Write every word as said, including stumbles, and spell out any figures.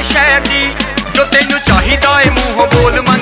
शहर दी जो तेनू चाहिदा है मूंहों बोल मन